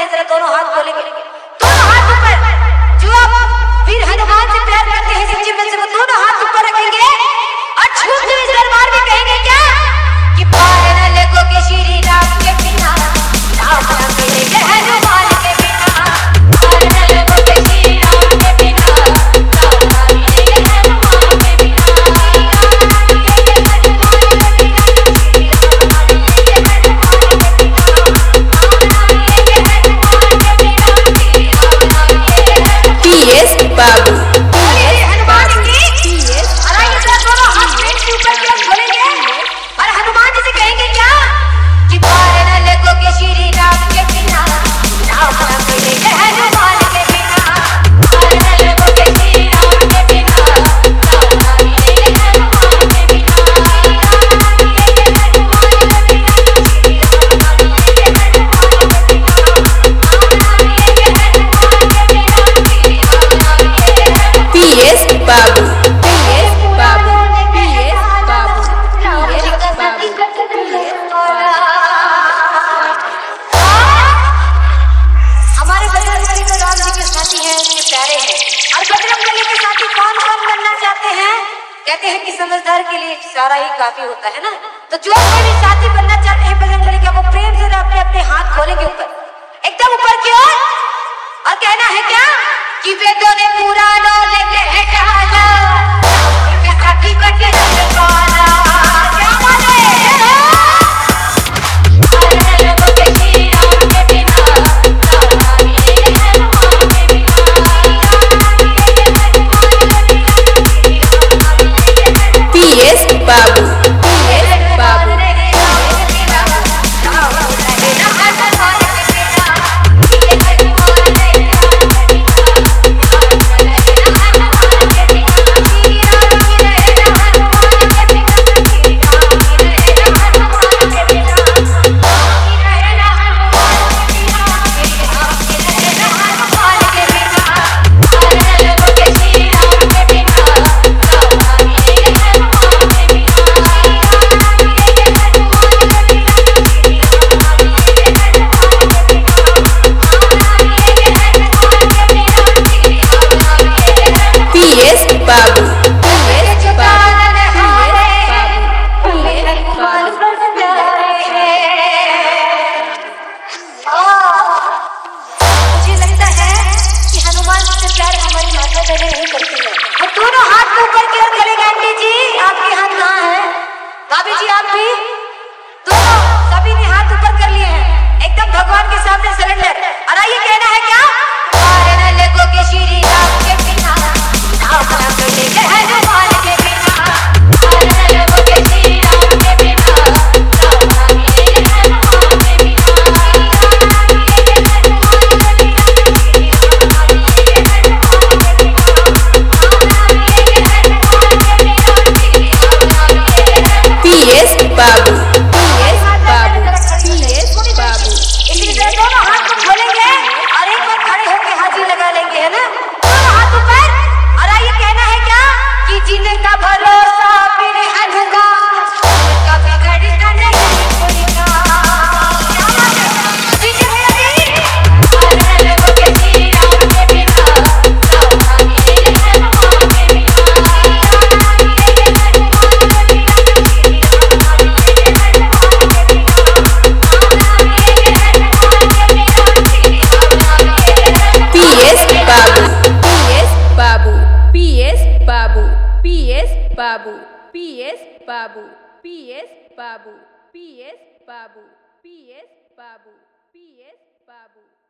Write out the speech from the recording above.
हैं, जरा दोनों हाथ खोलेंगे, दोनों हाथ ऊपर। जो आप वीर हनुमान से प्यार करते हैं सच्चे मन से, वो दोनों हाथ ऊपर रखेंगे और झूम के इस दरबार में कहेंगे क्या कि पार न लगोगे श्री राम के बिना, राम न मिलेंगे हनुमान के बिना, पार न लगोगे श्री राम के बिना, राम न मिलेंगे हनुमान के बिना, PS बाबू कहते हैं कि समझदार के लिए इशारा ही काफी होता है ना। तो जो कोई भी साथी बनना चाहते हैं बजरंगबली का, वो प्रेम से अपने अपने हाथ खोलेंगे ऊपर, एकदम ऊपर की ओर, और कहना है क्या कि वेदों ने पुराणों लेके है कहाना, इनके साथी बचे रखवाला, क्या बात है। PS बाबू भगवान के सामने सरेंडर। और आइए कहना है क्या, पार न लगोगे श्री राम के बिना, राम न मिलेंगे हनुमान के बिना, पार न लगोगे श्री राम के बिना, राम न मिलेंगे हनुमान के बिना, PS बाबू जिनका भरोसा फिर अनगा, कभी घड़ी का नहीं कोई का, क्या बात है। पार न लगोगे श्री राम के बिना, राम न मिलेंगे हनुमान के बिना, PS बाबू PS बाबू PS बाबू PS बाबू PS बाबू PS बाबू PS बाबू PS बाबू PS बाबू।